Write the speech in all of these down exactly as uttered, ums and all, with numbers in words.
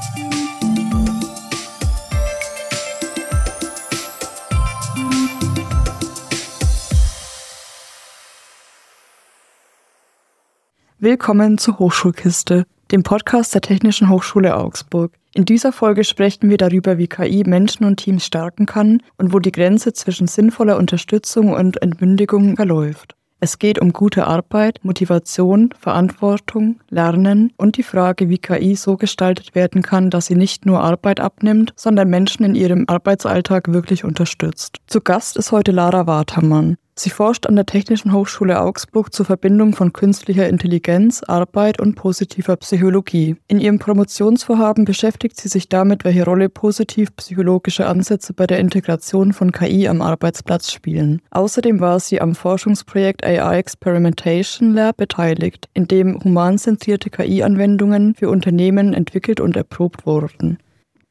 Willkommen zur Hochschulkiste, dem Podcast der Technischen Hochschule Augsburg. In dieser Folge sprechen wir darüber, wie K I Menschen und Teams stärken kann und wo die Grenze zwischen sinnvoller Unterstützung und Entmündigung verläuft. Es geht um gute Arbeit, Motivation, Verantwortung, Lernen und die Frage, wie K I so gestaltet werden kann, dass sie nicht nur Arbeit abnimmt, sondern Menschen in ihrem Arbeitsalltag wirklich unterstützt. Zu Gast ist heute Lara Watermann. Sie forscht an der Technischen Hochschule Augsburg zur Verbindung von künstlicher Intelligenz, Arbeit und positiver Psychologie. In ihrem Promotionsvorhaben beschäftigt sie sich damit, welche Rolle positiv-psychologische Ansätze bei der Integration von K I am Arbeitsplatz spielen. Außerdem war sie am Forschungsprojekt A I Experimentation Lab beteiligt, in dem humanzentrierte K I-Anwendungen für Unternehmen entwickelt und erprobt wurden.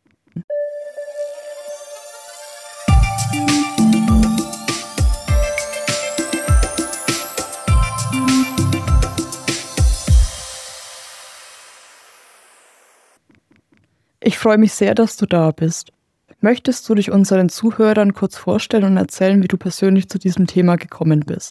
Ich freue mich sehr, dass du da bist. Möchtest du dich unseren Zuhörern kurz vorstellen und erzählen, wie du persönlich zu diesem Thema gekommen bist?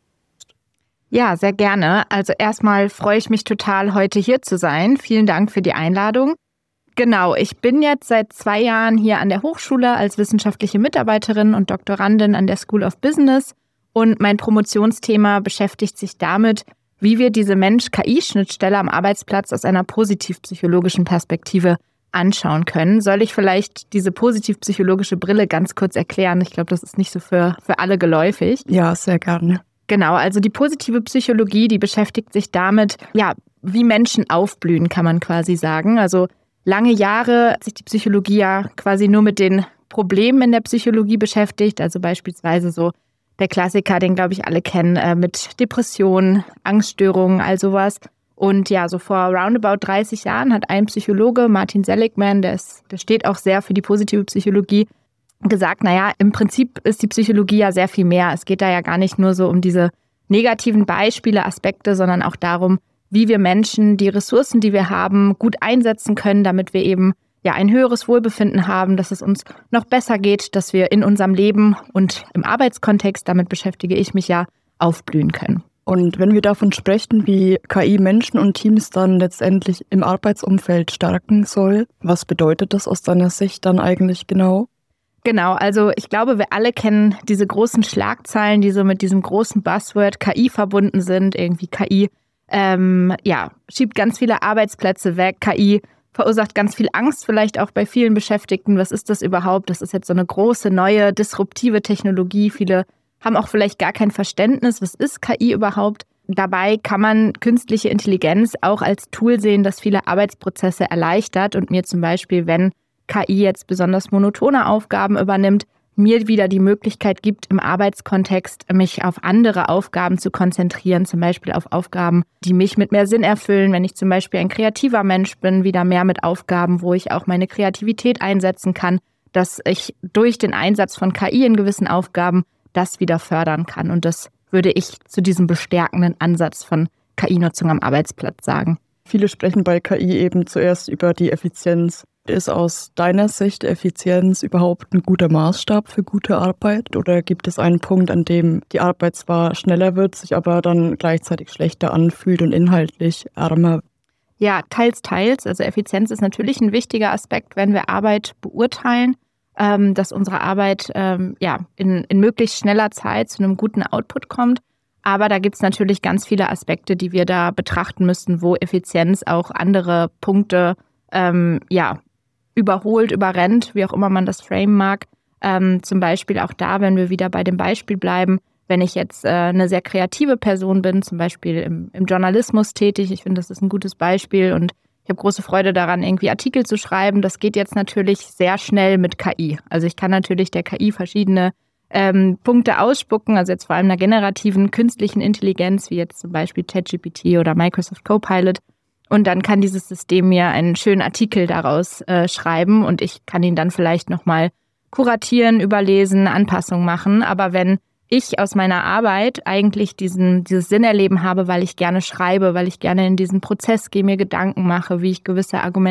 Ja, sehr gerne. Also erstmal freue ich mich total, heute hier zu sein. Vielen Dank für die Einladung. Genau, ich bin jetzt seit zwei Jahren hier an der Hochschule als wissenschaftliche Mitarbeiterin und Doktorandin an der School of Business. Und mein Promotionsthema beschäftigt sich damit, wie wir diese Mensch-K I-Schnittstelle am Arbeitsplatz aus einer positiv-psychologischen Perspektive anschauen können. Soll ich vielleicht diese positiv-psychologische Brille ganz kurz erklären? Ich glaube, das ist nicht so für, für alle geläufig. Ja, sehr gerne. Genau, also die positive Psychologie, die beschäftigt sich damit, ja, wie Menschen aufblühen, kann man quasi sagen. Also lange Jahre hat sich die Psychologie ja quasi nur mit den Problemen in der Psychologie beschäftigt. Also beispielsweise so der Klassiker, den, glaube ich, alle kennen, äh, mit Depressionen, Angststörungen, all sowas. Und ja, so vor roundabout dreißig Jahren hat ein Psychologe, Martin Seligman, der, ist, der steht auch sehr für die positive Psychologie, gesagt, naja, im Prinzip ist die Psychologie ja sehr viel mehr. Es geht da ja gar nicht nur so um diese negativen Beispiele, Aspekte, sondern auch darum, wie wir Menschen die Ressourcen, die wir haben, gut einsetzen können, damit wir eben ja ein höheres Wohlbefinden haben, dass es uns noch besser geht, dass wir in unserem Leben und im Arbeitskontext, damit beschäftige ich mich ja, aufblühen können. Und wenn wir davon sprechen, wie K I Menschen und Teams dann letztendlich im Arbeitsumfeld stärken soll, was bedeutet das aus deiner Sicht dann eigentlich genau? Genau, also ich glaube, wir alle kennen diese großen Schlagzeilen, die so mit diesem großen Buzzword K I verbunden sind. Irgendwie K I ähm, ja, schiebt ganz viele Arbeitsplätze weg. K I verursacht ganz viel Angst, vielleicht auch bei vielen Beschäftigten. Was ist das überhaupt? Das ist jetzt so eine große, neue, disruptive Technologie. Viele haben auch vielleicht gar kein Verständnis, was ist K I überhaupt. Dabei kann man künstliche Intelligenz auch als Tool sehen, das viele Arbeitsprozesse erleichtert und mir zum Beispiel, wenn K I jetzt besonders monotone Aufgaben übernimmt, mir wieder die Möglichkeit gibt, im Arbeitskontext mich auf andere Aufgaben zu konzentrieren, zum Beispiel auf Aufgaben, die mich mit mehr Sinn erfüllen. Wenn ich zum Beispiel ein kreativer Mensch bin, wieder mehr mit Aufgaben, wo ich auch meine Kreativität einsetzen kann, dass ich durch den Einsatz von K I in gewissen Aufgaben das wieder fördern kann. Und das würde ich zu diesem bestärkenden Ansatz von K I-Nutzung am Arbeitsplatz sagen. Viele sprechen bei K I eben zuerst über die Effizienz. Ist aus deiner Sicht Effizienz überhaupt ein guter Maßstab für gute Arbeit? Oder gibt es einen Punkt, an dem die Arbeit zwar schneller wird, sich aber dann gleichzeitig schlechter anfühlt und inhaltlich ärmer? Ja, teils, teils. Also Effizienz ist natürlich ein wichtiger Aspekt, wenn wir Arbeit beurteilen, ähm, dass unsere Arbeit ähm, ja, in, in möglichst schneller Zeit zu einem guten Output kommt. Aber da gibt es natürlich ganz viele Aspekte, die wir da betrachten müssen, wo Effizienz auch andere Punkte ähm, ja, überholt, überrennt, wie auch immer man das framen mag. Ähm, zum Beispiel auch da, wenn wir wieder bei dem Beispiel bleiben, wenn ich jetzt äh, eine sehr kreative Person bin, zum Beispiel im, im Journalismus tätig, ich finde, das ist ein gutes Beispiel und ich habe große Freude daran, irgendwie Artikel zu schreiben. Das geht jetzt natürlich sehr schnell mit K I. Also ich kann natürlich der K I verschiedene ähm, Punkte ausspucken, also jetzt vor allem einer generativen künstlichen Intelligenz, wie jetzt zum Beispiel ChatGPT oder Microsoft Copilot. Und dann kann dieses System mir einen schönen Artikel daraus äh, schreiben und ich kann ihn dann vielleicht nochmal kuratieren, überlesen, Anpassungen machen. Aber wenn ich aus meiner Arbeit eigentlich diesen, dieses Sinnerleben habe, weil ich gerne schreibe, weil ich gerne in diesen Prozess gehe, mir Gedanken mache, wie ich gewisse Argument,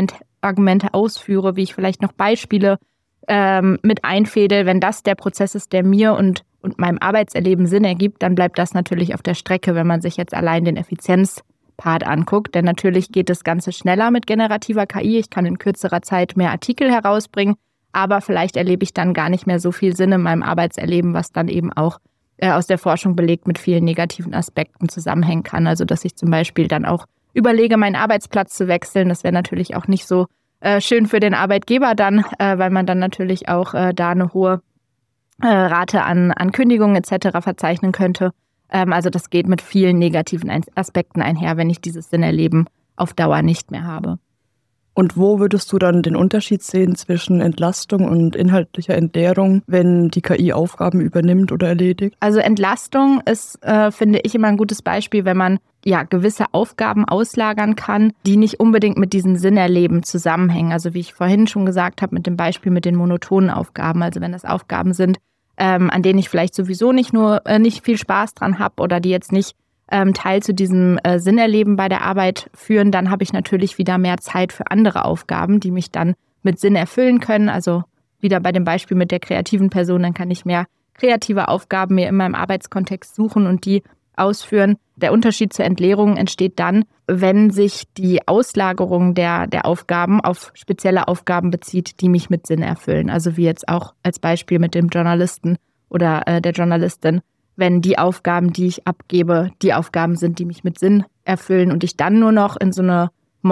Beweisargumente ausführe, wie ich vielleicht noch Beispiele ähm, mit einfädel. Wenn das der Prozess ist, der mir und, und meinem Arbeitserleben Sinn ergibt, dann bleibt das natürlich auf der Strecke, wenn man sich jetzt allein den Effizienzpart anguckt. Denn natürlich geht das Ganze schneller mit generativer K I. Ich kann in kürzerer Zeit mehr Artikel herausbringen, aber vielleicht erlebe ich dann gar nicht mehr so viel Sinn in meinem Arbeitserleben, was dann eben auch äh, aus der Forschung belegt mit vielen negativen Aspekten zusammenhängen kann. Also dass ich zum Beispiel dann auch überlege, meinen Arbeitsplatz zu wechseln. Das wäre natürlich auch nicht so äh, schön für den Arbeitgeber dann, äh, weil man dann natürlich auch äh, da eine hohe äh, Rate an, an Kündigungen et cetera verzeichnen könnte. Ähm, also das geht mit vielen negativen Aspekten einher, wenn ich dieses Sinnerleben auf Dauer nicht mehr habe. Und wo würdest du dann den Unterschied sehen zwischen Entlastung und inhaltlicher Entleerung, wenn die K I Aufgaben übernimmt oder erledigt? Also Entlastung ist, äh, finde ich, immer ein gutes Beispiel, wenn man ja gewisse Aufgaben auslagern kann, die nicht unbedingt mit diesem Sinnerleben zusammenhängen. Also wie ich vorhin schon gesagt habe, mit dem Beispiel mit den monotonen Aufgaben. Also wenn das Aufgaben sind, ähm, an denen ich vielleicht sowieso nicht nur äh, nicht viel Spaß dran habe oder die jetzt nicht ähm, Teil zu diesem äh, Sinnerleben bei der Arbeit führen, dann habe ich natürlich wieder mehr Zeit für andere Aufgaben, die mich dann mit Sinn erfüllen können. Also wieder bei dem Beispiel mit der kreativen Person, dann kann ich mehr kreative Aufgaben mir in meinem Arbeitskontext suchen und die ausführen. Der Unterschied zur Entleerung entsteht dann, wenn sich die Auslagerung der, der Aufgaben auf spezielle Aufgaben bezieht, die mich mit Sinn erfüllen. Also wie jetzt auch als Beispiel mit dem Journalisten oder äh, der Journalistin, wenn die Aufgaben, die ich abgebe, die Aufgaben sind, die mich mit Sinn erfüllen und ich dann nur noch in so eine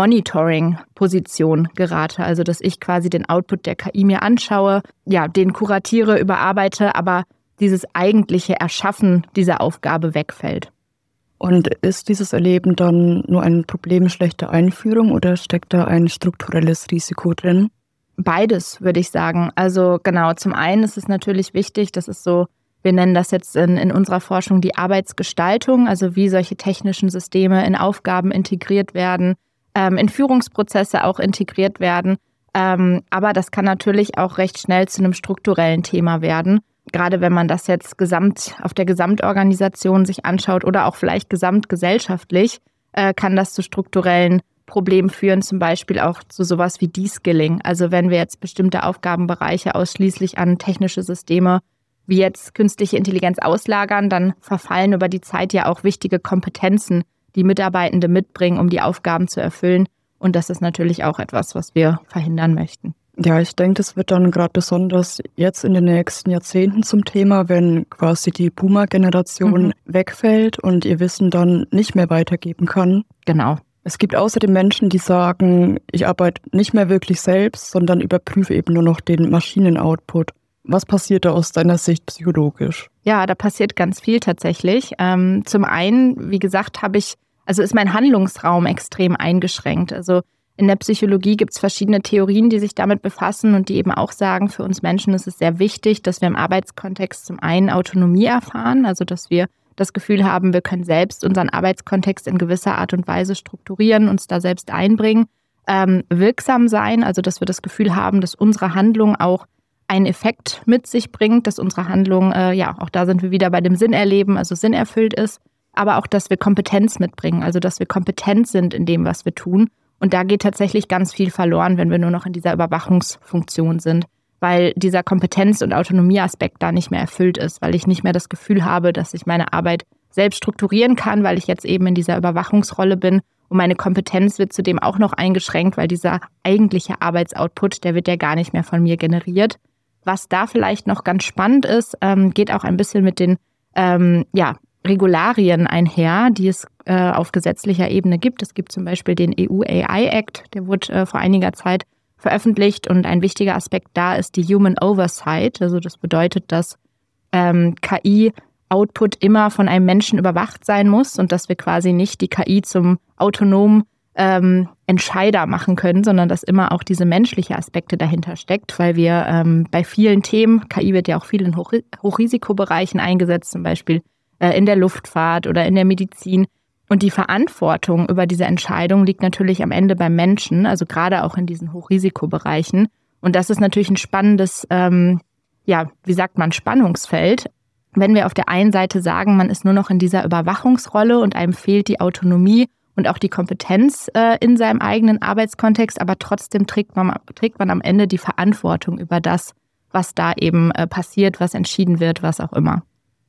Monitoring-Position gerate. Also dass ich quasi den Output der K I mir anschaue, ja, den kuratiere, überarbeite, aber dieses eigentliche Erschaffen dieser Aufgabe wegfällt. Und ist dieses Erleben dann nur ein Problem schlechter Einführung oder steckt da ein strukturelles Risiko drin? Beides, würde ich sagen. Also genau, zum einen ist es natürlich wichtig, das ist so, wir nennen das jetzt in, in unserer Forschung die Arbeitsgestaltung, also wie solche technischen Systeme in Aufgaben integriert werden, ähm, in Führungsprozesse auch integriert werden. Ähm, aber das kann natürlich auch recht schnell zu einem strukturellen Thema werden. Gerade wenn man das jetzt gesamt auf der Gesamtorganisation sich anschaut oder auch vielleicht gesamtgesellschaftlich, äh, kann das zu strukturellen Problemen führen, zum Beispiel auch zu sowas wie De-Skilling. Also wenn wir jetzt bestimmte Aufgabenbereiche ausschließlich an technische Systeme wie jetzt künstliche Intelligenz auslagern, dann verfallen über die Zeit ja auch wichtige Kompetenzen, die Mitarbeitende mitbringen, um die Aufgaben zu erfüllen. Und das ist natürlich auch etwas, was wir verhindern möchten. Ja, ich denke, das wird dann gerade besonders jetzt in den nächsten Jahrzehnten zum Thema, wenn quasi die Boomer-Generation mhm. wegfällt und ihr Wissen dann nicht mehr weitergeben kann. Genau. Es gibt außerdem Menschen, die sagen, ich arbeite nicht mehr wirklich selbst, sondern überprüfe eben nur noch den Maschinen-Output. Was passiert da aus deiner Sicht psychologisch? Ja, da passiert ganz viel tatsächlich. Ähm, zum einen, wie gesagt, habe ich, also ist mein Handlungsraum extrem eingeschränkt. Also in der Psychologie gibt es verschiedene Theorien, die sich damit befassen und die eben auch sagen, für uns Menschen ist es sehr wichtig, dass wir im Arbeitskontext zum einen Autonomie erfahren, also dass wir das Gefühl haben, wir können selbst unseren Arbeitskontext in gewisser Art und Weise strukturieren, uns da selbst einbringen, ähm, wirksam sein, also dass wir das Gefühl haben, dass unsere Handlung auch einen Effekt mit sich bringt, dass unsere Handlung, äh, ja, auch da sind wir wieder bei dem Sinnerleben, also sinnerfüllt ist, aber auch, dass wir Kompetenz mitbringen, also dass wir kompetent sind in dem, was wir tun. Und da geht tatsächlich ganz viel verloren, wenn wir nur noch in dieser Überwachungsfunktion sind, weil dieser Kompetenz- und Autonomieaspekt da nicht mehr erfüllt ist, weil ich nicht mehr das Gefühl habe, dass ich meine Arbeit selbst strukturieren kann, weil ich jetzt eben in dieser Überwachungsrolle bin. Und meine Kompetenz wird zudem auch noch eingeschränkt, weil dieser eigentliche Arbeitsoutput, der wird ja gar nicht mehr von mir generiert. Was da vielleicht noch ganz spannend ist, ähm, geht auch ein bisschen mit den ähm, ja, Regularien einher, die es äh, auf gesetzlicher Ebene gibt. Es gibt zum Beispiel den E U-A I-Act, der wurde äh, vor einiger Zeit veröffentlicht und ein wichtiger Aspekt da ist die Human Oversight. Also das bedeutet, dass ähm, K I-Output immer von einem Menschen überwacht sein muss und dass wir quasi nicht die K I zum autonomen ähm, Entscheider machen können, sondern dass immer auch diese menschliche Aspekte dahinter steckt, weil wir ähm, bei vielen Themen, K I wird ja auch viel in Hoch- Hochrisikobereichen eingesetzt, zum Beispiel äh, in der Luftfahrt oder in der Medizin. Und die Verantwortung über diese Entscheidung liegt natürlich am Ende beim Menschen, also gerade auch in diesen Hochrisikobereichen. Und das ist natürlich ein spannendes, ähm, ja, wie sagt man, Spannungsfeld. Wenn wir auf der einen Seite sagen, man ist nur noch in dieser Überwachungsrolle und einem fehlt die Autonomie und auch die Kompetenz äh, in seinem eigenen Arbeitskontext, aber trotzdem trägt man, trägt man am Ende die Verantwortung über das, was da eben äh, passiert, was entschieden wird, was auch immer.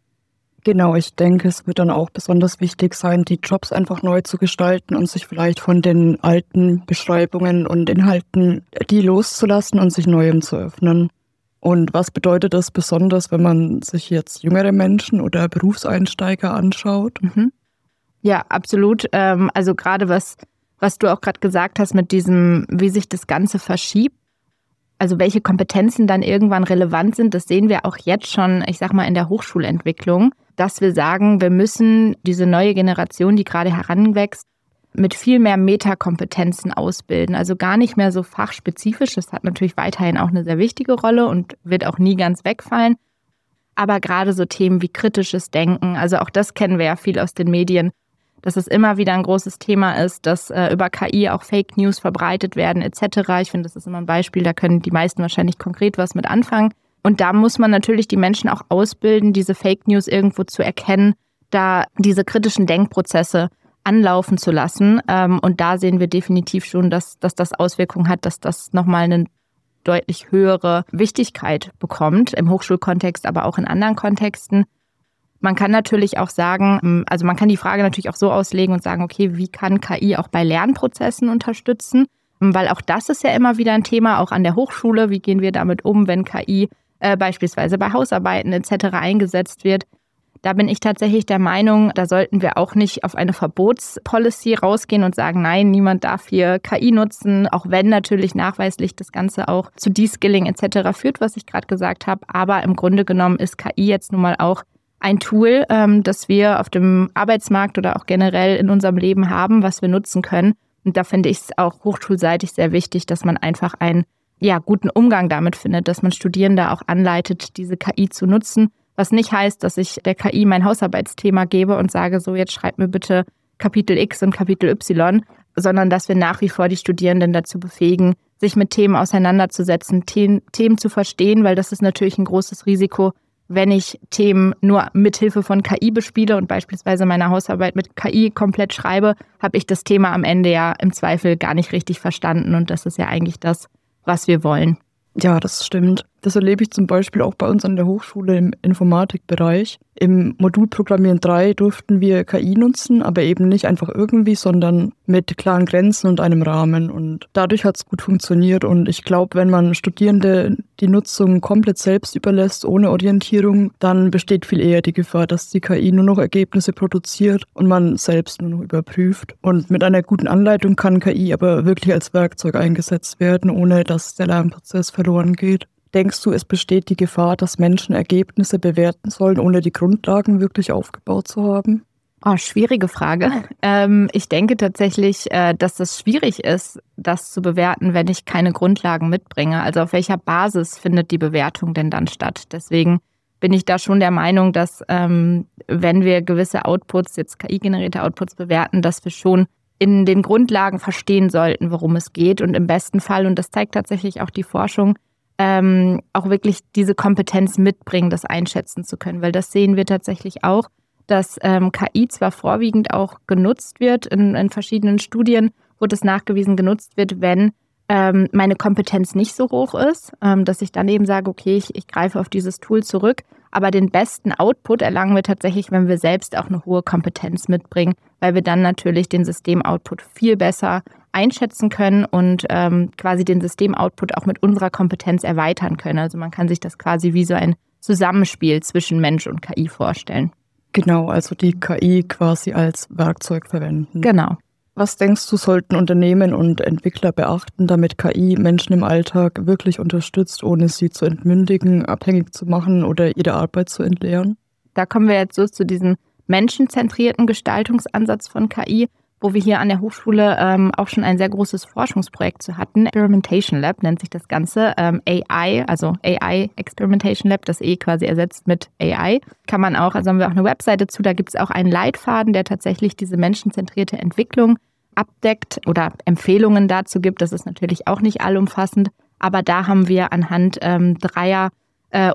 Genau, ich denke, es wird dann auch besonders wichtig sein, die Jobs einfach neu zu gestalten und sich vielleicht von den alten Beschreibungen und Inhalten die loszulassen und sich Neuem zu öffnen. Und was bedeutet das besonders, wenn man sich jetzt jüngere Menschen oder Berufseinsteiger anschaut? Mhm. Ja, absolut. Ähm, also gerade was, was du auch gerade gesagt hast mit diesem, wie sich das Ganze verschiebt. Also welche Kompetenzen dann irgendwann relevant sind, das sehen wir auch jetzt schon, ich sag mal, in der Hochschulentwicklung, dass wir sagen, wir müssen diese neue Generation, die gerade heranwächst, mit viel mehr Metakompetenzen ausbilden. Also gar nicht mehr so fachspezifisch. Das hat natürlich weiterhin auch eine sehr wichtige Rolle und wird auch nie ganz wegfallen. Aber gerade so Themen wie kritisches Denken, also auch das kennen wir ja viel aus den Medien, dass es immer wieder ein großes Thema ist, dass äh, über K I auch Fake News verbreitet werden et cetera. Ich finde, das ist immer ein Beispiel, da können die meisten wahrscheinlich konkret was mit anfangen. Und da muss man natürlich die Menschen auch ausbilden, diese Fake News irgendwo zu erkennen, da diese kritischen Denkprozesse anlaufen zu lassen. Ähm, und da sehen wir definitiv schon, dass, dass das Auswirkungen hat, dass das nochmal eine deutlich höhere Wichtigkeit bekommt, im Hochschulkontext, aber auch in anderen Kontexten. Man kann natürlich auch sagen, also man kann die Frage natürlich auch so auslegen und sagen, okay, wie kann K I auch bei Lernprozessen unterstützen? Weil auch das ist ja immer wieder ein Thema, auch an der Hochschule. Wie gehen wir damit um, wenn K I äh, beispielsweise bei Hausarbeiten et cetera eingesetzt wird? Da bin ich tatsächlich der Meinung, da sollten wir auch nicht auf eine Verbotspolicy rausgehen und sagen, nein, niemand darf hier K I nutzen, auch wenn natürlich nachweislich das Ganze auch zu De-Skilling et cetera führt, was ich gerade gesagt habe. Aber im Grunde genommen ist K I jetzt nun mal auch ein Tool, ähm, das wir auf dem Arbeitsmarkt oder auch generell in unserem Leben haben, was wir nutzen können. Und da finde ich es auch hochschulseitig sehr wichtig, dass man einfach einen ja, guten Umgang damit findet, dass man Studierende auch anleitet, diese K I zu nutzen. Was nicht heißt, dass ich der K I mein Hausarbeitsthema gebe und sage, so jetzt schreib mir bitte Kapitel X und Kapitel Y, sondern dass wir nach wie vor die Studierenden dazu befähigen, sich mit Themen auseinanderzusetzen, Themen, Themen zu verstehen, weil das ist natürlich ein großes Risiko, wenn ich Themen nur mithilfe von K I bespiele und beispielsweise meine Hausarbeit mit K I komplett schreibe, habe ich das Thema am Ende ja im Zweifel gar nicht richtig verstanden. Und das ist ja eigentlich das, was wir wollen. Ja, das stimmt. Das erlebe ich zum Beispiel auch bei uns an der Hochschule im Informatikbereich. Im Modul Programmieren drei durften wir K I nutzen, aber eben nicht einfach irgendwie, sondern mit klaren Grenzen und einem Rahmen. Und dadurch hat es gut funktioniert. Und ich glaube, wenn man Studierende die Nutzung komplett selbst überlässt, ohne Orientierung, dann besteht viel eher die Gefahr, dass die K I nur noch Ergebnisse produziert und man selbst nur noch überprüft. Und mit einer guten Anleitung kann K I aber wirklich als Werkzeug eingesetzt werden, ohne dass der Lernprozess verloren geht. Denkst du, es besteht die Gefahr, dass Menschen Ergebnisse bewerten sollen, ohne die Grundlagen wirklich aufgebaut zu haben? Oh, schwierige Frage. Ähm, ich denke tatsächlich, äh, dass es schwierig ist, das zu bewerten, wenn ich keine Grundlagen mitbringe. Also auf welcher Basis findet die Bewertung denn dann statt? Deswegen bin ich da schon der Meinung, dass ähm, wenn wir gewisse Outputs, jetzt K I-generierte Outputs bewerten, dass wir schon in den Grundlagen verstehen sollten, worum es geht. Und im besten Fall, und das zeigt tatsächlich auch die Forschung, Ähm, auch wirklich diese Kompetenz mitbringen, das einschätzen zu können. Weil das sehen wir tatsächlich auch, dass ähm, K I zwar vorwiegend auch genutzt wird, in, in verschiedenen Studien wurde es nachgewiesen, genutzt wird, wenn ähm, meine Kompetenz nicht so hoch ist, ähm, dass ich dann eben sage, okay, ich, ich greife auf dieses Tool zurück. Aber den besten Output erlangen wir tatsächlich, wenn wir selbst auch eine hohe Kompetenz mitbringen, weil wir dann natürlich den Systemoutput viel besser einschätzen können und ähm, quasi den Systemoutput auch mit unserer Kompetenz erweitern können. Also man kann sich das quasi wie so ein Zusammenspiel zwischen Mensch und K I vorstellen. Genau, also die K I quasi als Werkzeug verwenden. Genau. Was denkst du, sollten Unternehmen und Entwickler beachten, damit K I Menschen im Alltag wirklich unterstützt, ohne sie zu entmündigen, abhängig zu machen oder ihre Arbeit zu entleeren? Da kommen wir jetzt so zu diesem menschenzentrierten Gestaltungsansatz von K I, wo wir hier an der Hochschule ähm, auch schon ein sehr großes Forschungsprojekt zu hatten. Experimentation Lab nennt sich das Ganze. Ähm, A I, also A I Experimentation Lab, das E quasi ersetzt mit A I. Kann man auch, also haben wir auch eine Webseite zu, da gibt es auch einen Leitfaden, der tatsächlich diese menschenzentrierte Entwicklung abdeckt oder Empfehlungen dazu gibt. Das ist natürlich auch nicht allumfassend, aber da haben wir anhand ähm, dreier äh,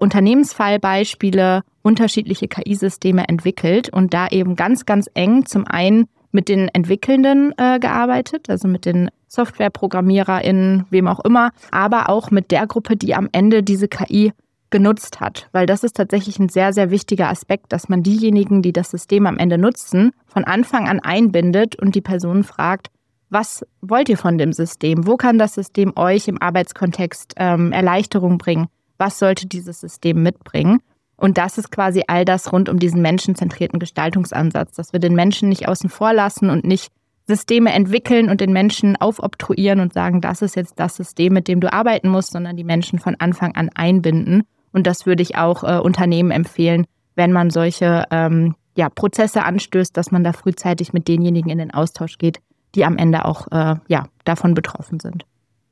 Unternehmensfallbeispiele unterschiedliche K I-Systeme entwickelt und da eben ganz, ganz eng zum einen mit den Entwickelnden äh, gearbeitet, also mit den SoftwareprogrammiererInnen, wem auch immer, aber auch mit der Gruppe, die am Ende diese K I genutzt hat. Weil das ist tatsächlich ein sehr, sehr wichtiger Aspekt, dass man diejenigen, die das System am Ende nutzen, von Anfang an einbindet und die Person fragt, was wollt ihr von dem System? Wo kann das System euch im Arbeitskontext ähm, Erleichterung bringen? Was sollte dieses System mitbringen? Und das ist quasi all das rund um diesen menschenzentrierten Gestaltungsansatz, dass wir den Menschen nicht außen vor lassen und nicht Systeme entwickeln und den Menschen aufobtruieren und sagen, das ist jetzt das System, mit dem du arbeiten musst, sondern die Menschen von Anfang an einbinden. Und das würde ich auch äh, Unternehmen empfehlen, wenn man solche ähm, ja, Prozesse anstößt, dass man da frühzeitig mit denjenigen in den Austausch geht, die am Ende auch äh, ja, davon betroffen sind.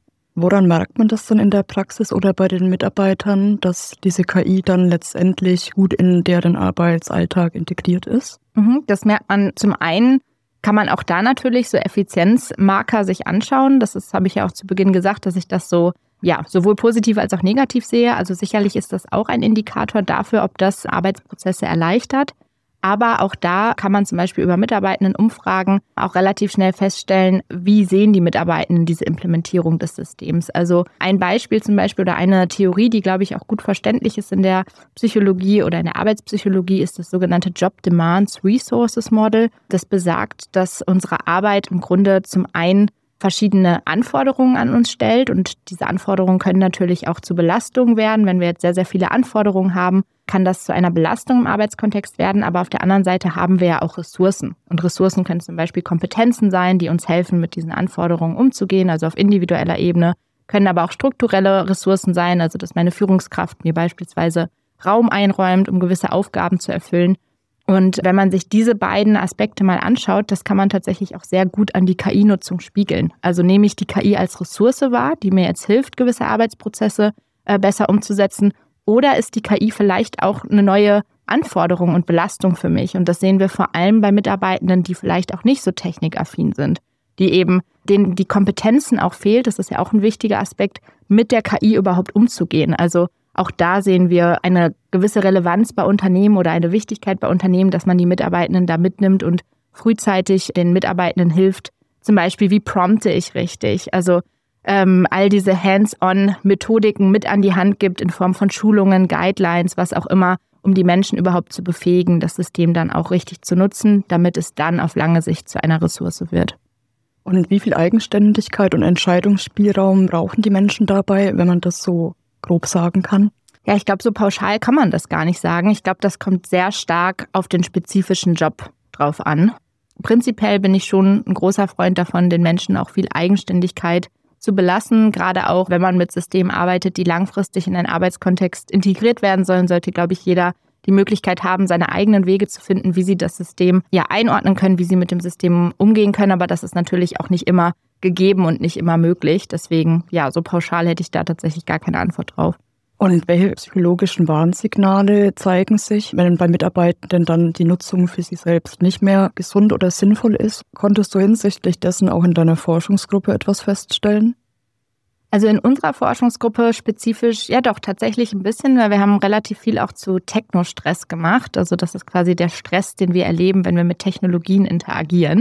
Woran merkt man das dann in der Praxis oder bei den Mitarbeitern, dass diese K I dann letztendlich gut in deren Arbeitsalltag integriert ist? Mhm, das merkt man zum einen, kann man auch da natürlich so Effizienzmarker sich anschauen. Das ist, habe ich ja auch zu Beginn gesagt, dass ich das so ja sowohl positiv als auch negativ sehe. Also sicherlich ist das auch ein Indikator dafür, ob das Arbeitsprozesse erleichtert. Aber auch da kann man zum Beispiel über Mitarbeitendenumfragen auch relativ schnell feststellen, wie sehen die Mitarbeitenden diese Implementierung des Systems. Also ein Beispiel zum Beispiel oder eine Theorie, die, glaube ich, auch gut verständlich ist in der Psychologie oder in der Arbeitspsychologie, ist das sogenannte Job Demands Resources Model. Das besagt, dass unsere Arbeit im Grunde zum einen verschiedene Anforderungen an uns stellt und diese Anforderungen können natürlich auch zu Belastungen werden. Wenn wir jetzt sehr, sehr viele Anforderungen haben, kann das zu einer Belastung im Arbeitskontext werden, aber auf der anderen Seite haben wir ja auch Ressourcen. Und Ressourcen können zum Beispiel Kompetenzen sein, die uns helfen, mit diesen Anforderungen umzugehen, also auf individueller Ebene, können aber auch strukturelle Ressourcen sein, also dass meine Führungskraft mir beispielsweise Raum einräumt, um gewisse Aufgaben zu erfüllen. Und wenn man sich diese beiden Aspekte mal anschaut, das kann man tatsächlich auch sehr gut an die K I-Nutzung spiegeln. Also nehme ich die K I als Ressource wahr, die mir jetzt hilft, gewisse Arbeitsprozesse äh, besser umzusetzen, oder ist die K I vielleicht auch eine neue Anforderung und Belastung für mich? Und das sehen wir vor allem bei Mitarbeitenden, die vielleicht auch nicht so technikaffin sind, die eben denen die Kompetenzen auch fehlt. Das ist ja auch ein wichtiger Aspekt, mit der K I überhaupt umzugehen. Also auch da sehen wir eine gewisse Relevanz bei Unternehmen oder eine Wichtigkeit bei Unternehmen, dass man die Mitarbeitenden da mitnimmt und frühzeitig den Mitarbeitenden hilft. Zum Beispiel, wie prompte ich richtig? Also ähm, all diese Hands-on-Methodiken mit an die Hand gibt in Form von Schulungen, Guidelines, was auch immer, um die Menschen überhaupt zu befähigen, das System dann auch richtig zu nutzen, damit es dann auf lange Sicht zu einer Ressource wird. Und wie viel Eigenständigkeit und Entscheidungsspielraum brauchen die Menschen dabei, wenn man das so grob sagen kann? Ja, ich glaube, so pauschal kann man das gar nicht sagen. Ich glaube, das kommt sehr stark auf den spezifischen Job drauf an. Prinzipiell bin ich schon ein großer Freund davon, den Menschen auch viel Eigenständigkeit zu belassen. Gerade auch, wenn man mit Systemen arbeitet, die langfristig in einen Arbeitskontext integriert werden sollen, sollte, glaube ich, jeder die Möglichkeit haben, seine eigenen Wege zu finden, wie sie das System ja einordnen können, wie sie mit dem System umgehen können. Aber das ist natürlich auch nicht immer gegeben und nicht immer möglich. Deswegen, ja, so pauschal hätte ich da tatsächlich gar keine Antwort drauf. Und welche psychologischen Warnsignale zeigen sich, wenn bei Mitarbeitenden dann die Nutzung für sie selbst nicht mehr gesund oder sinnvoll ist? Konntest du hinsichtlich dessen auch in deiner Forschungsgruppe etwas feststellen? Also in unserer Forschungsgruppe spezifisch, ja doch, tatsächlich ein bisschen, weil wir haben relativ viel auch zu Technostress gemacht. Also das ist quasi der Stress, den wir erleben, wenn wir mit Technologien interagieren.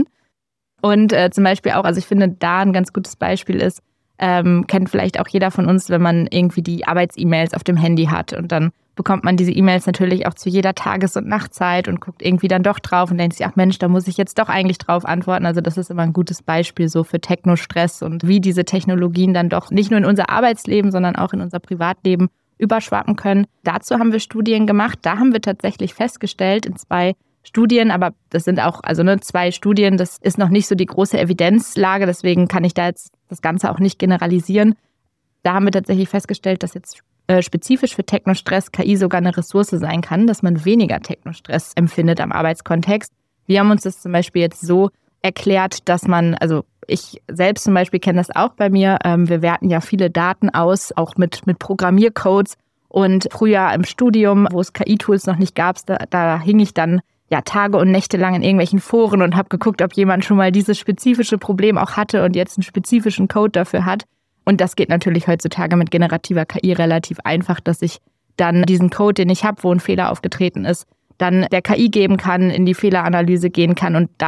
Und äh, zum Beispiel auch, also ich finde, da ein ganz gutes Beispiel ist, ähm, kennt vielleicht auch jeder von uns, wenn man irgendwie die Arbeits-E-Mails auf dem Handy hat und dann bekommt man diese E-Mails natürlich auch zu jeder Tages- und Nachtzeit und guckt irgendwie dann doch drauf und denkt sich, ach Mensch, da muss ich jetzt doch eigentlich drauf antworten. Also das ist immer ein gutes Beispiel so für Technostress und wie diese Technologien dann doch nicht nur in unser Arbeitsleben, sondern auch in unser Privatleben überschwappen können. Dazu haben wir Studien gemacht. Da haben wir tatsächlich festgestellt in zwei Studien, aber das sind auch also ne, zwei Studien, das ist noch nicht so die große Evidenzlage, deswegen kann ich da jetzt das Ganze auch nicht generalisieren. Da haben wir tatsächlich festgestellt, dass jetzt äh, spezifisch für Technostress K I sogar eine Ressource sein kann, dass man weniger Technostress empfindet am Arbeitskontext. Wir haben uns das zum Beispiel jetzt so erklärt, dass man, also ich selbst zum Beispiel kenne das auch bei mir, ähm, wir werten ja viele Daten aus, auch mit, mit Programmiercodes und früher im Studium, wo es K I-Tools noch nicht gab, da, da hing ich dann ja Tage und Nächte lang in irgendwelchen Foren und habe geguckt, ob jemand schon mal dieses spezifische Problem auch hatte und jetzt einen spezifischen Code dafür hat. Und das geht natürlich heutzutage mit generativer K I relativ einfach, dass ich dann diesen Code, den ich habe, wo ein Fehler aufgetreten ist, dann der K I geben kann, in die Fehleranalyse gehen kann und dadurch,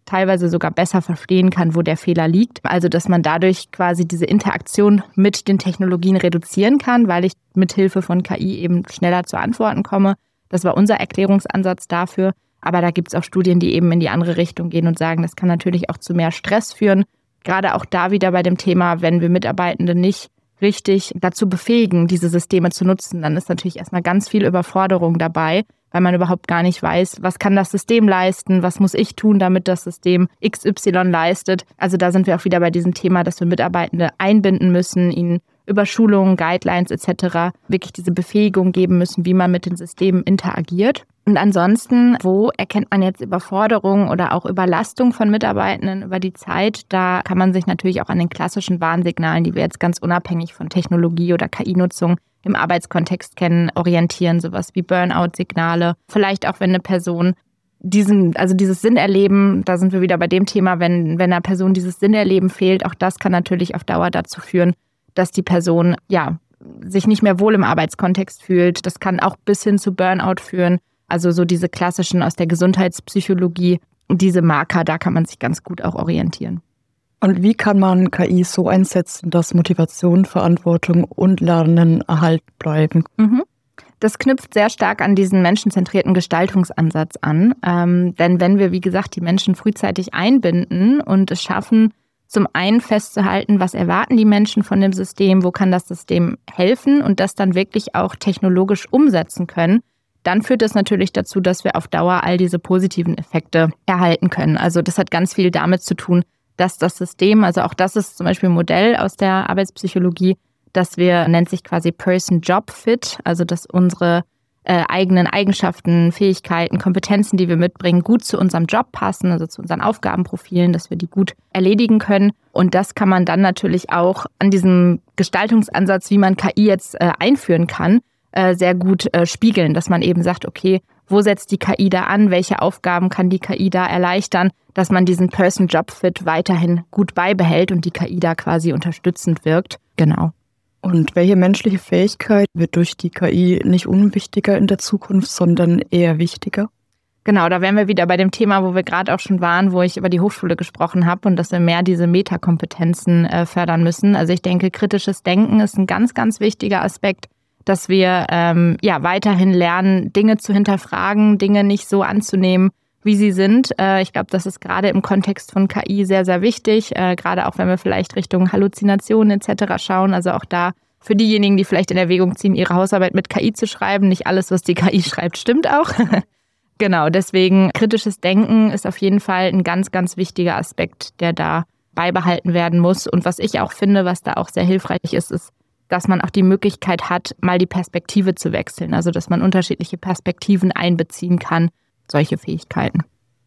teilweise sogar besser verstehen kann, wo der Fehler liegt. Also dass man dadurch quasi diese Interaktion mit den Technologien reduzieren kann, weil ich mit Hilfe von K I eben schneller zu Antworten komme. Das war unser Erklärungsansatz dafür. Aber da gibt es auch Studien, die eben in die andere Richtung gehen und sagen, das kann natürlich auch zu mehr Stress führen. Gerade auch da wieder bei dem Thema, wenn wir Mitarbeitende nicht richtig dazu befähigen, diese Systeme zu nutzen, dann ist natürlich erstmal ganz viel Überforderung dabei, weil man überhaupt gar nicht weiß, was kann das System leisten, was muss ich tun, damit das System X Y leistet. Also da sind wir auch wieder bei diesem Thema, dass wir Mitarbeitende einbinden müssen, ihnen über Schulungen, Guidelines et cetera wirklich diese Befähigung geben müssen, wie man mit den Systemen interagiert. Und ansonsten, wo erkennt man jetzt Überforderung oder auch Überlastung von Mitarbeitenden über die Zeit? Da kann man sich natürlich auch an den klassischen Warnsignalen, die wir jetzt ganz unabhängig von Technologie oder K I-Nutzung im Arbeitskontext kennen, orientieren. Sowas wie Burnout-Signale. Vielleicht auch, wenn eine Person diesen, also dieses Sinnerleben, da sind wir wieder bei dem Thema, wenn, wenn einer Person dieses Sinnerleben fehlt, auch das kann natürlich auf Dauer dazu führen, dass die Person ja sich nicht mehr wohl im Arbeitskontext fühlt. Das kann auch bis hin zu Burnout führen. Also so diese klassischen aus der Gesundheitspsychologie, diese Marker, da kann man sich ganz gut auch orientieren. Und wie kann man K I so einsetzen, dass Motivation, Verantwortung und Lernen erhalten bleiben? Mhm. Das knüpft sehr stark an diesen menschenzentrierten Gestaltungsansatz an. Ähm, denn wenn wir, wie gesagt, die Menschen frühzeitig einbinden und es schaffen, zum einen festzuhalten, was erwarten die Menschen von dem System, wo kann das System helfen und das dann wirklich auch technologisch umsetzen können, dann führt das natürlich dazu, dass wir auf Dauer all diese positiven Effekte erhalten können. Also das hat ganz viel damit zu tun, dass das System, also auch das ist zum Beispiel ein Modell aus der Arbeitspsychologie, dass wir, nennt sich quasi Person-Job-Fit, also dass unsere äh, eigenen Eigenschaften, Fähigkeiten, Kompetenzen, die wir mitbringen, gut zu unserem Job passen, also zu unseren Aufgabenprofilen, dass wir die gut erledigen können. Und das kann man dann natürlich auch an diesem Gestaltungsansatz, wie man K I jetzt äh, einführen kann, äh, sehr gut äh, spiegeln, dass man eben sagt, okay, wo setzt die K I da an, welche Aufgaben kann die K I da erleichtern, dass man diesen Person-Job-Fit weiterhin gut beibehält und die K I da quasi unterstützend wirkt. Genau. Und welche menschliche Fähigkeit wird durch die K I nicht unwichtiger in der Zukunft, sondern eher wichtiger? Genau, da wären wir wieder bei dem Thema, wo wir gerade auch schon waren, wo ich über die Hochschule gesprochen habe und dass wir mehr diese Metakompetenzen äh, fördern müssen. Also ich denke, kritisches Denken ist ein ganz, ganz wichtiger Aspekt, dass wir ähm, ja weiterhin lernen, Dinge zu hinterfragen, Dinge nicht so anzunehmen, wie sie sind. Äh, ich glaube, das ist gerade im Kontext von K I sehr, sehr wichtig, äh, gerade auch wenn wir vielleicht Richtung Halluzinationen et cetera schauen. Also auch da für diejenigen, die vielleicht in Erwägung ziehen, ihre Hausarbeit mit K I zu schreiben. Nicht alles, was die K I schreibt, stimmt auch. Genau, deswegen kritisches Denken ist auf jeden Fall ein ganz, ganz wichtiger Aspekt, der da beibehalten werden muss. Und was ich auch finde, was da auch sehr hilfreich ist, ist, dass man auch die Möglichkeit hat, mal die Perspektive zu wechseln. Also dass man unterschiedliche Perspektiven einbeziehen kann, solche Fähigkeiten.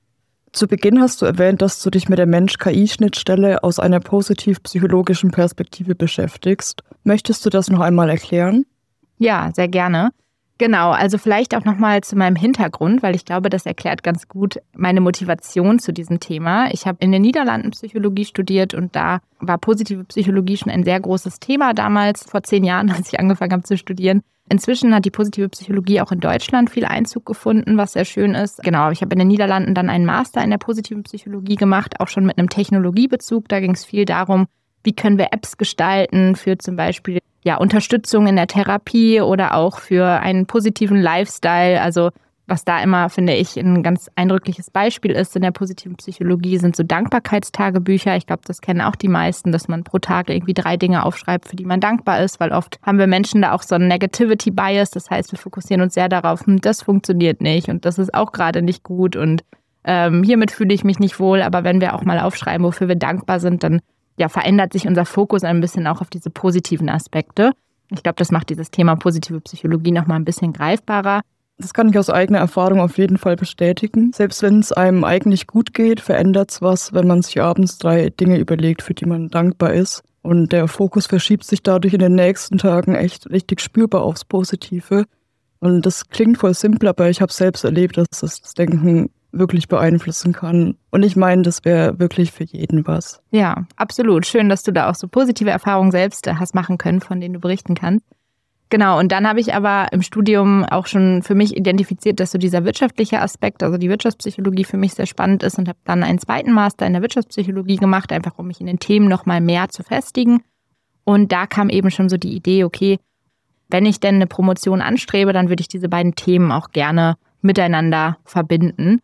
Zu Beginn hast du erwähnt, dass du dich mit der Mensch-K I-Schnittstelle aus einer positiv-psychologischen Perspektive beschäftigst. Möchtest du das noch einmal erklären? Ja, sehr gerne. Genau, also vielleicht auch nochmal zu meinem Hintergrund, weil ich glaube, das erklärt ganz gut meine Motivation zu diesem Thema. Ich habe in den Niederlanden Psychologie studiert und da war positive Psychologie schon ein sehr großes Thema damals, vor zehn Jahren, als ich angefangen habe zu studieren. Inzwischen hat die positive Psychologie auch in Deutschland viel Einzug gefunden, was sehr schön ist. Genau, ich habe in den Niederlanden dann einen Master in der positiven Psychologie gemacht, auch schon mit einem Technologiebezug. Da ging es viel darum, wie können wir Apps gestalten für zum Beispiel ja, Unterstützung in der Therapie oder auch für einen positiven Lifestyle. Also was da immer, finde ich, ein ganz eindrückliches Beispiel ist in der positiven Psychologie, sind so Dankbarkeitstagebücher. Ich glaube, das kennen auch die meisten, dass man pro Tag irgendwie drei Dinge aufschreibt, für die man dankbar ist, weil oft haben wir Menschen da auch so einen Negativity-Bias. Das heißt, wir fokussieren uns sehr darauf, hm, das funktioniert nicht und das ist auch gerade nicht gut und ähm, hiermit fühle ich mich nicht wohl. Aber wenn wir auch mal aufschreiben, wofür wir dankbar sind, dann ja, verändert sich unser Fokus ein bisschen auch auf diese positiven Aspekte. Ich glaube, das macht dieses Thema positive Psychologie nochmal ein bisschen greifbarer. Das kann ich aus eigener Erfahrung auf jeden Fall bestätigen. Selbst wenn es einem eigentlich gut geht, verändert es was, wenn man sich abends drei Dinge überlegt, für die man dankbar ist. Und der Fokus verschiebt sich dadurch in den nächsten Tagen echt richtig spürbar aufs Positive. Und das klingt voll simpel, aber ich habe selbst erlebt, dass das Denken wirklich beeinflussen kann. Und ich meine, das wäre wirklich für jeden was. Ja, absolut. Schön, dass du da auch so positive Erfahrungen selbst hast machen können, von denen du berichten kannst. Genau, und dann habe ich aber im Studium auch schon für mich identifiziert, dass so dieser wirtschaftliche Aspekt, also die Wirtschaftspsychologie für mich sehr spannend ist und habe dann einen zweiten Master in der Wirtschaftspsychologie gemacht, einfach um mich in den Themen nochmal mehr zu festigen. Und da kam eben schon so die Idee, okay, wenn ich denn eine Promotion anstrebe, dann würde ich diese beiden Themen auch gerne miteinander verbinden.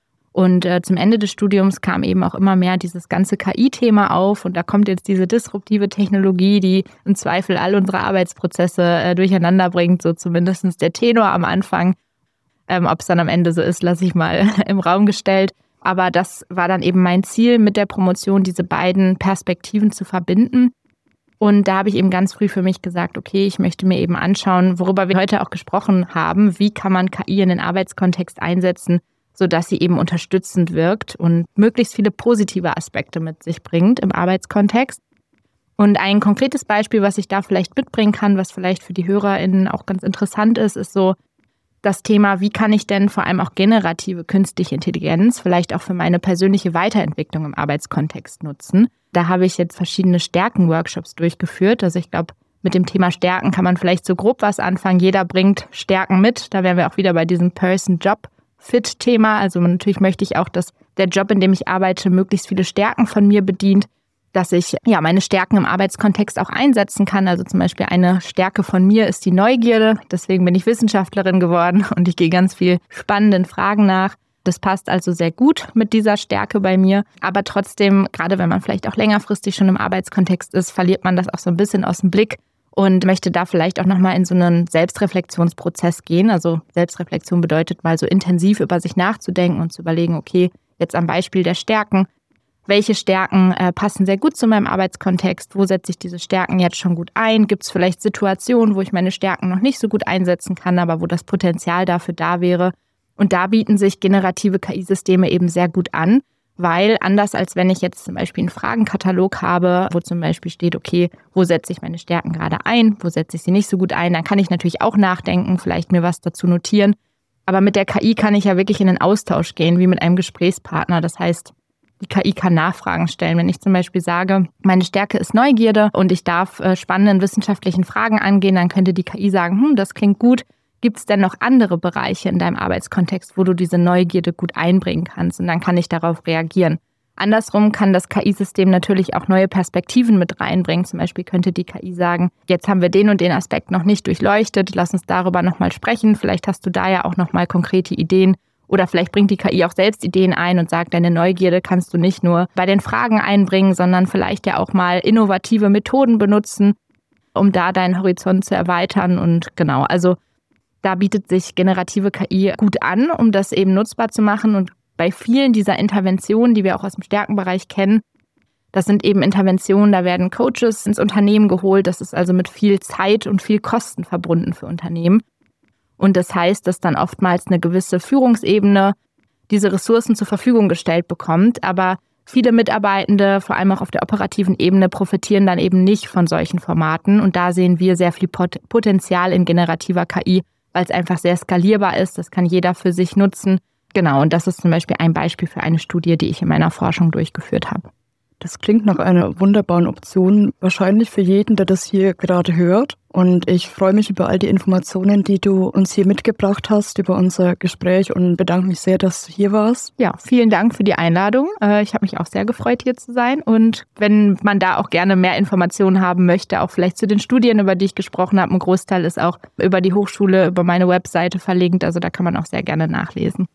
Und äh, zum Ende des Studiums kam eben auch immer mehr dieses ganze K I-Thema auf. Und da kommt jetzt diese disruptive Technologie, die im Zweifel all unsere Arbeitsprozesse äh, durcheinander bringt, so zumindest der Tenor am Anfang. Ähm, ob es dann am Ende so ist, lasse ich mal im Raum gestellt. Aber das war dann eben mein Ziel mit der Promotion, diese beiden Perspektiven zu verbinden. Und da habe ich eben ganz früh für mich gesagt, okay, ich möchte mir eben anschauen, worüber wir heute auch gesprochen haben, wie kann man K I in den Arbeitskontext einsetzen, sodass sie eben unterstützend wirkt und möglichst viele positive Aspekte mit sich bringt im Arbeitskontext. Und ein konkretes Beispiel, was ich da vielleicht mitbringen kann, was vielleicht für die HörerInnen auch ganz interessant ist, ist so das Thema, wie kann ich denn vor allem auch generative künstliche Intelligenz vielleicht auch für meine persönliche Weiterentwicklung im Arbeitskontext nutzen. Da habe ich jetzt verschiedene Stärken-Workshops durchgeführt. Also ich glaube, mit dem Thema Stärken kann man vielleicht so grob was anfangen. Jeder bringt Stärken mit. Da wären wir auch wieder bei diesem Person-Job-Fit-Thema. Also natürlich möchte ich auch, dass der Job, in dem ich arbeite, möglichst viele Stärken von mir bedient, dass ich ja meine Stärken im Arbeitskontext auch einsetzen kann. Also zum Beispiel eine Stärke von mir ist die Neugierde. Deswegen bin ich Wissenschaftlerin geworden und ich gehe ganz viel spannenden Fragen nach. Das passt also sehr gut mit dieser Stärke bei mir. Aber trotzdem, gerade wenn man vielleicht auch längerfristig schon im Arbeitskontext ist, verliert man das auch so ein bisschen aus dem Blick und möchte da vielleicht auch nochmal in so einen Selbstreflexionsprozess gehen. Also Selbstreflexion bedeutet mal so intensiv über sich nachzudenken und zu überlegen, okay, jetzt am Beispiel der Stärken, welche Stärken äh, passen sehr gut zu meinem Arbeitskontext? Wo setze ich diese Stärken jetzt schon gut ein? Gibt es vielleicht Situationen, wo ich meine Stärken noch nicht so gut einsetzen kann, aber wo das Potenzial dafür da wäre? Und da bieten sich generative K I-Systeme eben sehr gut an, weil anders als wenn ich jetzt zum Beispiel einen Fragenkatalog habe, wo zum Beispiel steht, okay, wo setze ich meine Stärken gerade ein? Wo setze ich sie nicht so gut ein? Dann kann ich natürlich auch nachdenken, vielleicht mir was dazu notieren. Aber mit der K I kann ich ja wirklich in den Austausch gehen, wie mit einem Gesprächspartner. Das heißt, die K I kann Nachfragen stellen. Wenn ich zum Beispiel sage, meine Stärke ist Neugierde und ich darf äh, spannenden wissenschaftlichen Fragen angehen, dann könnte die K I sagen, hm, das klingt gut. Gibt es denn noch andere Bereiche in deinem Arbeitskontext, wo du diese Neugierde gut einbringen kannst? Und dann kann ich darauf reagieren. Andersrum kann das K I-System natürlich auch neue Perspektiven mit reinbringen. Zum Beispiel könnte die K I sagen, jetzt haben wir den und den Aspekt noch nicht durchleuchtet, lass uns darüber nochmal sprechen. Vielleicht hast du da ja auch nochmal konkrete Ideen. Oder vielleicht bringt die K I auch selbst Ideen ein und sagt, deine Neugierde kannst du nicht nur bei den Fragen einbringen, sondern vielleicht ja auch mal innovative Methoden benutzen, um da deinen Horizont zu erweitern. Und genau, also da bietet sich generative K I gut an, um das eben nutzbar zu machen. Und bei vielen dieser Interventionen, die wir auch aus dem Stärkenbereich kennen, das sind eben Interventionen, da werden Coaches ins Unternehmen geholt. Das ist also mit viel Zeit und viel Kosten verbunden für Unternehmen. Und das heißt, dass dann oftmals eine gewisse Führungsebene diese Ressourcen zur Verfügung gestellt bekommt. Aber viele Mitarbeitende, vor allem auch auf der operativen Ebene, profitieren dann eben nicht von solchen Formaten. Und da sehen wir sehr viel Potenzial in generativer K I, weil es einfach sehr skalierbar ist. Das kann jeder für sich nutzen. Genau, und das ist zum Beispiel ein Beispiel für eine Studie, die ich in meiner Forschung durchgeführt habe. Das klingt nach einer wunderbaren Option, wahrscheinlich für jeden, der das hier gerade hört. Und ich freue mich über all die Informationen, die du uns hier mitgebracht hast, über unser Gespräch und bedanke mich sehr, dass du hier warst. Ja, vielen Dank für die Einladung. Ich habe mich auch sehr gefreut, hier zu sein. Und wenn man da auch gerne mehr Informationen haben möchte, auch vielleicht zu den Studien, über die ich gesprochen habe, ein Großteil ist auch über die Hochschule, über meine Webseite verlinkt. Also da kann man auch sehr gerne nachlesen.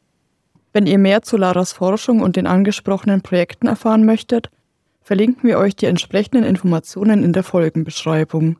Wenn ihr mehr zu Laras Forschung und den angesprochenen Projekten erfahren möchtet, verlinken wir euch die entsprechenden Informationen in der Folgenbeschreibung.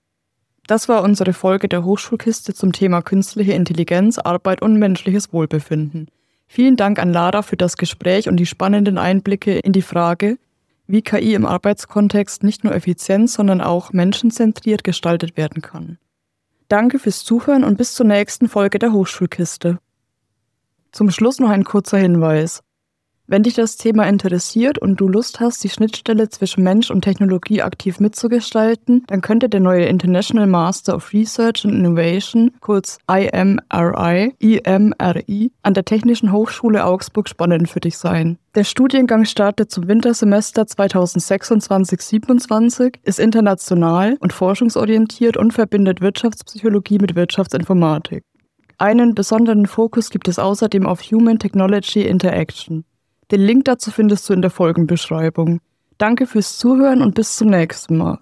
Das war unsere Folge der Hochschulkiste zum Thema künstliche Intelligenz, Arbeit und menschliches Wohlbefinden. Vielen Dank an Lara für das Gespräch und die spannenden Einblicke in die Frage, wie K I im Arbeitskontext nicht nur effizient, sondern auch menschenzentriert gestaltet werden kann. Danke fürs Zuhören und bis zur nächsten Folge der Hochschulkiste. Zum Schluss noch ein kurzer Hinweis. Wenn dich das Thema interessiert und du Lust hast, die Schnittstelle zwischen Mensch und Technologie aktiv mitzugestalten, dann könnte der neue International Master of Research and Innovation, kurz I M R I, I M R I, an der Technischen Hochschule Augsburg spannend für dich sein. Der Studiengang startet zum Wintersemester zweitausendsechsundzwanzig siebenundzwanzig, ist international und forschungsorientiert und verbindet Wirtschaftspsychologie mit Wirtschaftsinformatik. Einen besonderen Fokus gibt es außerdem auf Human-Technology Interaction. Den Link dazu findest du in der Folgenbeschreibung. Danke fürs Zuhören und bis zum nächsten Mal.